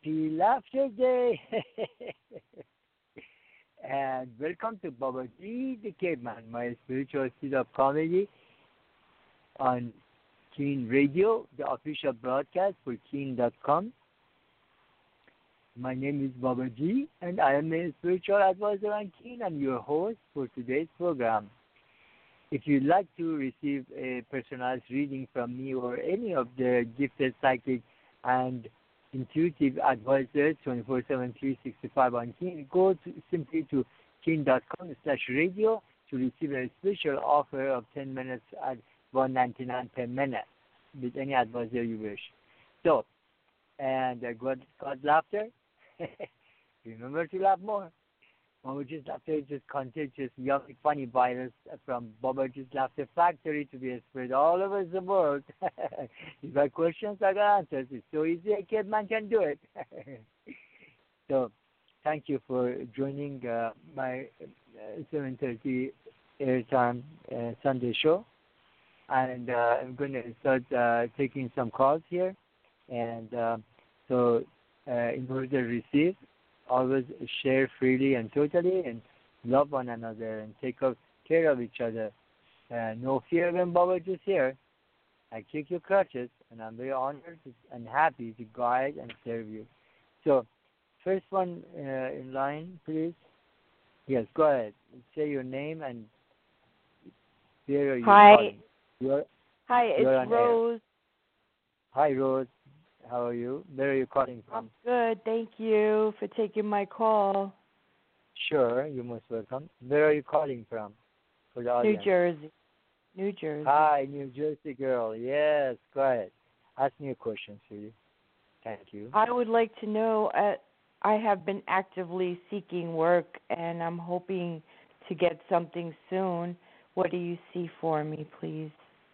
Happy Laughter Day! And welcome to Baba G the Caveman, my spiritual seed of comedy on Keen Radio, the official broadcast for Keen.com. My name is Baba G, and I am a spiritual advisor on Keen and your host for today's program. If you'd like to receive a personalized reading from me or any of the gifted psychic and intuitive advisors 24/7 365 on Keen, go simply to keen.com/radio to receive a special offer of 10 minutes at $1.99 per minute with any advisor you wish. So, and God's laughter. Remember to laugh more. Babaji's Laughter is just contagious, yummy, funny virus from Babaji's Laughter Factory to be spread all over the world. If you have questions, I got answers. It's so easy, a caveman can do it. So, thank you for joining my 7:30 airtime Sunday show. And I'm going to start taking some calls here. And so, in order to receive, always share freely and totally and love one another and take care of each other. No fear when Babaji is here. I kick your crutches, and I'm very honored and happy to guide and serve you. So, first one in line, please. Yes, go ahead. Say your name and where are you calling? Hi, it's Rose. Hi, Rose. How are you? Where are you calling from? I'm good. Thank you for taking my call. Sure, you're most welcome. Where are you calling from for the audience? New Jersey. Hi, New Jersey girl. Yes, go ahead. Ask me a question, sweetie. Thank you. I would like to know, I have been actively seeking work, and I'm hoping to get something soon. What do you see for me, please?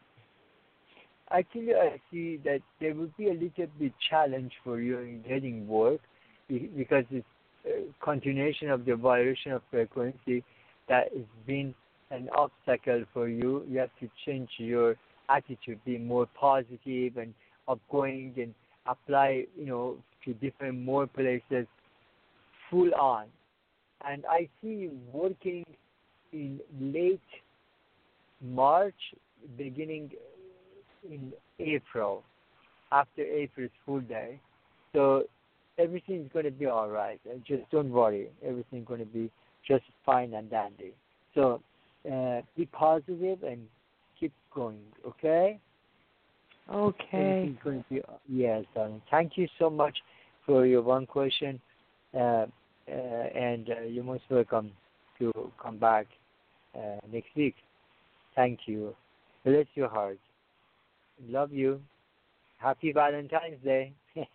Actually, I see that there will be a little bit challenge for you in getting work because it's a continuation of the violation of frequency that has been an obstacle for you. You have to change your attitude, be more positive and outgoing and apply, to different more places full on. And I see you working in late March, beginning in April, after April's full day. So everything's going to be all right. Just don't worry. Everything's going to be just fine and dandy. So be positive and keep going, okay? Okay. Everything's going to be, yes, darling. Thank you so much for your one question. And you're most welcome to come back next week. Thank you. Bless your heart. Love you. Happy Valentine's Day.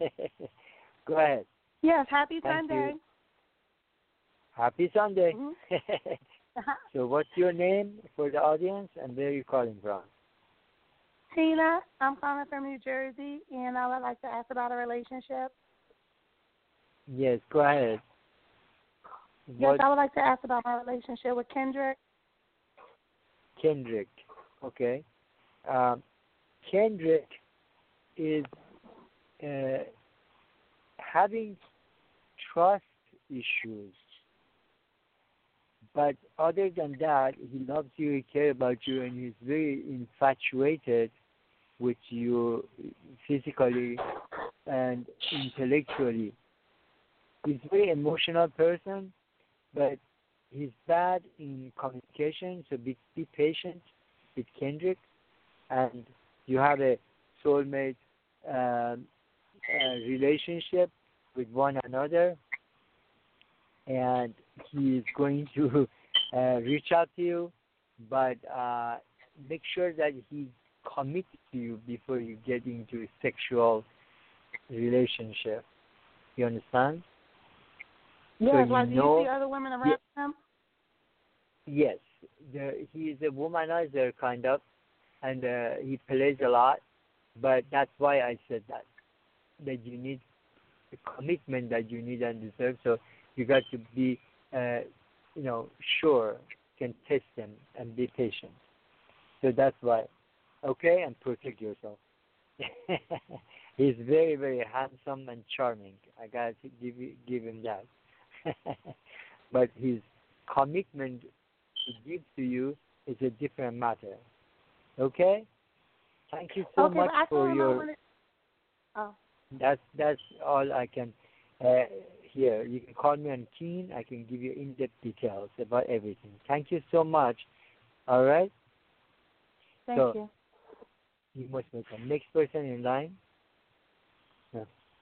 Go ahead. Yes, happy Thank Sunday. You. Happy Sunday. Mm-hmm. So what's your name for the audience and where are you calling from? Tina, I'm calling from New Jersey, and I would like to ask about a relationship. Yes, go ahead. Yes, I would like to ask about my relationship with Kendrick. Kendrick, okay. Kendrick is having trust issues. But other than that, he loves you, he cares about you, and he's very infatuated with you physically and intellectually. He's a very emotional person, but he's bad in communication, so be patient with Kendrick. And you have a soulmate relationship with one another, and he is going to reach out to you, but make sure that he's committed to you before you get into a sexual relationship. You understand? Yes, so do you see other women around him? Yes. He is a womanizer, kind of, and he plays a lot, but that's why I said that you need the commitment that you need and deserve, so you got to be, sure, can test them and be patient. So that's why. Okay, and protect yourself. He's very, very handsome and charming. I got to give him that. But his commitment to give to you is a different matter. Okay? Thank you so much for your. That's all I can hear. You can call me on Keen. I can give you in-depth details about everything. Thank you so much. All right? Thank you. You're most welcome. Next person in line. Yeah.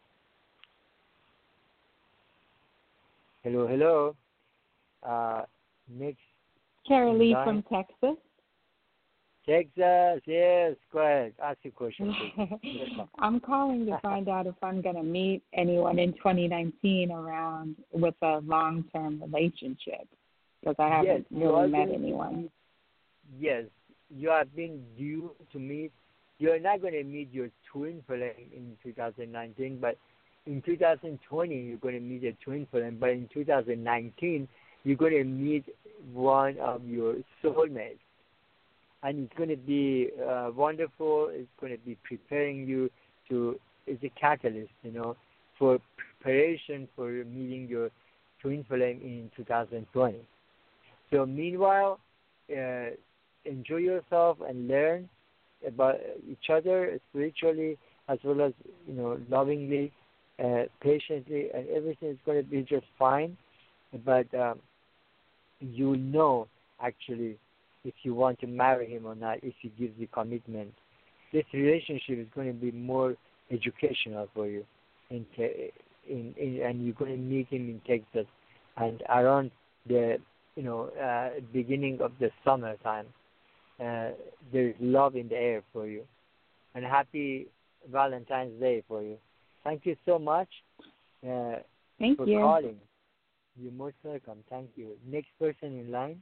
Hello. Next. Carolee from Texas. Texas, yes, go ahead. Ask your question, please. I'm calling to find out if I'm going to meet anyone in 2019 around with a long-term relationship, because I haven't really met anyone. Yes, you have been due to meet. You're not going to meet your twin flame in 2019, but in 2020 you're going to meet a twin flame. But in 2019 you're going to meet one of your soulmates. And it's going to be wonderful. It's going to be preparing you to, it's a catalyst, for preparation for meeting your twin flame in 2020. So meanwhile, enjoy yourself and learn about each other spiritually as well as, lovingly, patiently, and everything is going to be just fine. But you know, actually, if you want to marry him or not, if he gives you commitment. This relationship is going to be more educational for you, and you're going to meet him in Texas, and around the beginning of the summertime, there's love in the air for you, and happy Valentine's Day for you. Thank you so much for calling. You're most welcome. Thank you. Next person in line.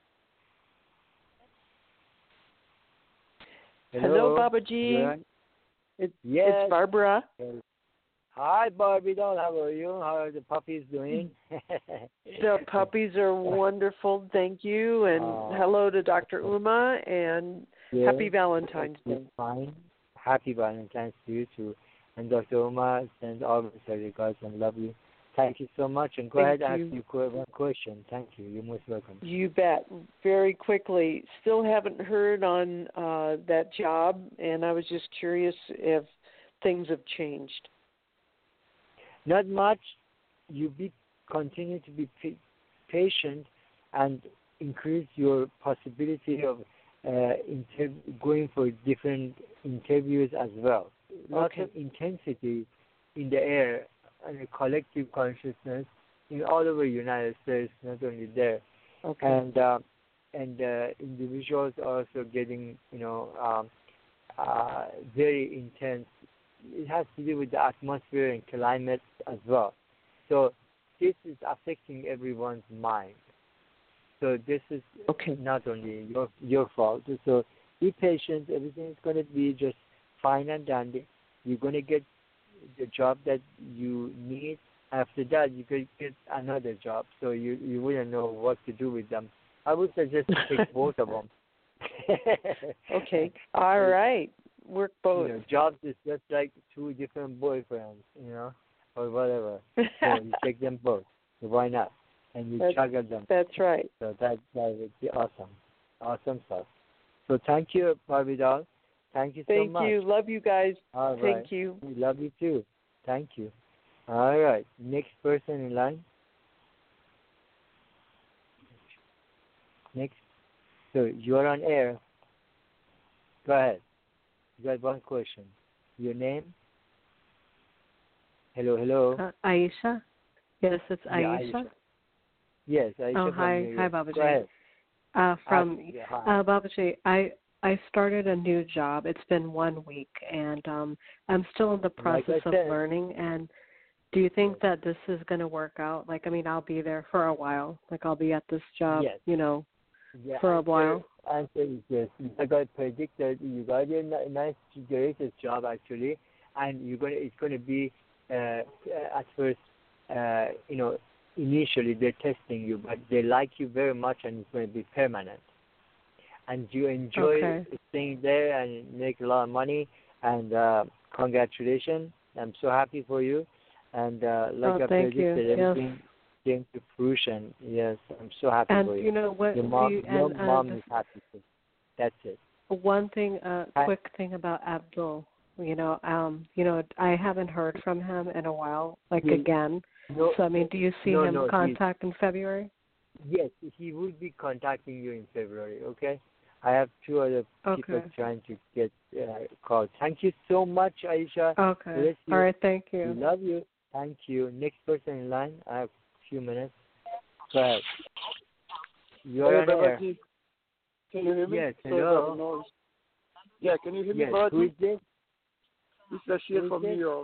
Hello, Babaji. It's Barbara. Hi, Barbie doll. How are you? How are the puppies doing? The puppies are wonderful. Thank you. And hello to Dr. Uma, and happy Valentine's Day. Fine. Happy Valentine's to you, too. And Dr. Uma, send all the regards and love you. Thank you so much. And go ahead and ask you one question. Thank you. You're most welcome. You bet. Very quickly. Still haven't heard on that job, and I was just curious if things have changed. Not much. You continue to be patient and increase your possibility of going for different interviews as well. Lots of intensity in the air and a collective consciousness in all over the United States, not only there. And individuals are also getting, very intense. It has to do with the atmosphere and climate as well. So this is affecting everyone's mind. So this is not only your fault. So be patient. Everything is going to be just fine and dandy. You're going to get the job that you need. After that, you could get another job. So you wouldn't know what to do with them. I would suggest to take both of them. Okay. All right. Work both. Jobs is just like two different boyfriends, or whatever. So you take them both. So why not? And you juggle them. That's right. So that would be awesome. Awesome stuff. So thank you, Barbie doll. Thank you so much. Thank you. Love you guys. All right. Thank you. We love you too. Thank you. All right. Next person in line. Next. So you are on air. Go ahead. You got one question. Your name? Hello. Aisha. Yes, it's Aisha. Aisha. Yes, Aisha. Oh, hi, Babaji. Go ahead. Babaji, I started a new job. It's been 1 week, and I'm still in the process of learning. And do you think that this is going to work out? I'll be there for a while. I'll be at this job, for a while. Answer is yes. Like I predicted, you got a nice, greatest job actually, and it's going to be at first, initially they're testing you, but they like you very much, and it's going to be permanent. And you enjoy staying there and make a lot of money, and congratulations. I'm so happy for you. And like I thank you. predicted, everything Yes. came to fruition. Yes, I'm so happy And for you. you know what? Your mom is happy too. That's it. One thing, quick thing about Abdul. I haven't heard from him in a while, again. No, So, I mean, do you see him contact in February? Yes, he will be contacting you in February, okay? I have 2 other people trying to get calls. Thank you so much, Aisha. Okay. All right, thank you. We love you. Thank you. Next person in line. I have a few minutes. Go ahead. You're on air. Can you hear me? Yes, hello. Yeah, can you hear me, yes. Bud? Who is this? This is Ashir from New York.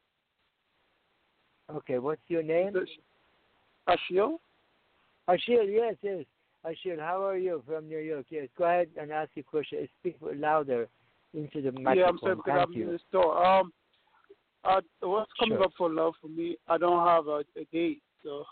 Okay, what's your name? Ashir? Ashir, yes. Ashir, how are you from New York? Yes, go ahead and ask your question. Speak louder into the microphone. Yeah, I'm sorry because I'm in the store. What's coming up for love for me? I don't have a date, so.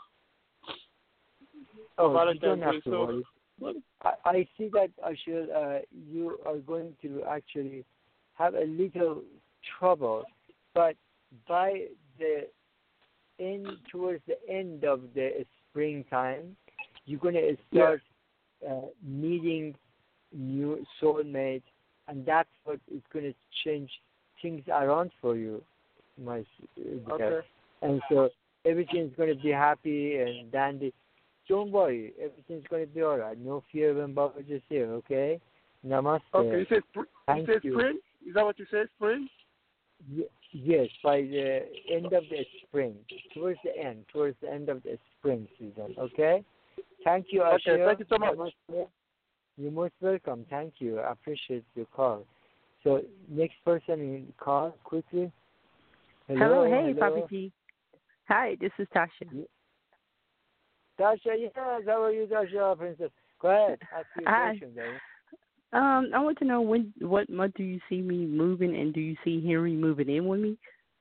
Oh, you don't have to worry. I see that, Ashir, you are going to actually have a little trouble, but by the towards the end of the springtime, you're going to start meeting new soulmates, and that's what is going to change things around for you, my dear. And so everything's going to be happy and dandy. Don't worry, everything's going to be all right. No fear when Baba is here, okay? Namaste. Okay, you said spring? Is that what you said, spring? Yes, by the end of the spring, towards the end of the spring season, okay? Thank you, Ashir. Okay, thank you so much. You're most welcome. Thank you. I appreciate your call. So, next person in the call, quickly. Hello. Hey, Papi P. Hi, this is Tasha. Tasha, yes, how are you, Tasha, princess? Go ahead, ask your question, baby. I want to know what month do you see me moving, and do you see Henry moving in with me?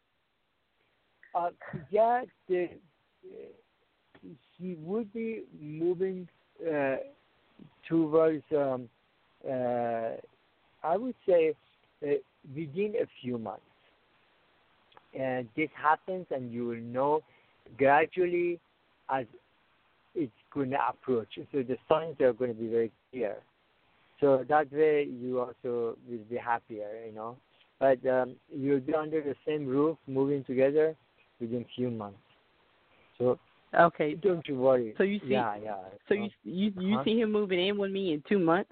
Yeah, he would be moving towards, I would say, within a few months. And this happens, and you will know gradually as it's going to approach. So the signs are going to be very clear. So that way you also will be happier, But you'll be under the same roof, moving together within a few months. So okay, don't you worry. So you see, So you see him moving in with me in 2 months?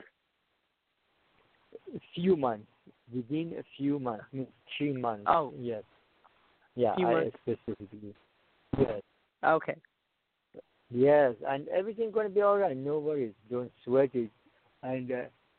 A few months, within a few months, means 3 months. Oh, yes, yeah, I specifically. Yes. Okay. Yes, and everything's going to be all right. No worries. Don't sweat it. And,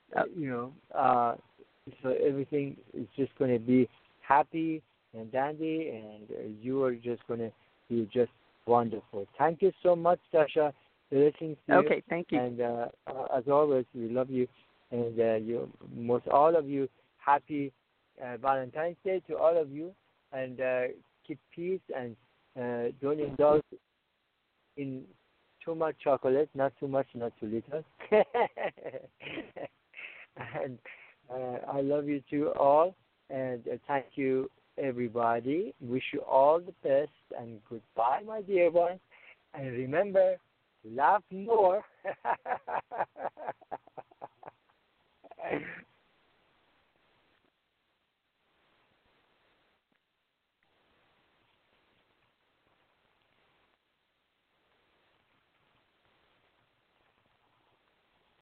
so everything is just going to be happy and dandy, and you are just going to be just wonderful. Thank you so much, Tasha. Listening to you. Okay, thank you. And as always, we love you. And all of you, happy Valentine's Day to all of you. And keep peace and don't indulge in too much chocolate, not too much, not too little. And I love you too all, and thank you everybody. Wish you all the best, and goodbye, my dear ones. And remember, laugh more.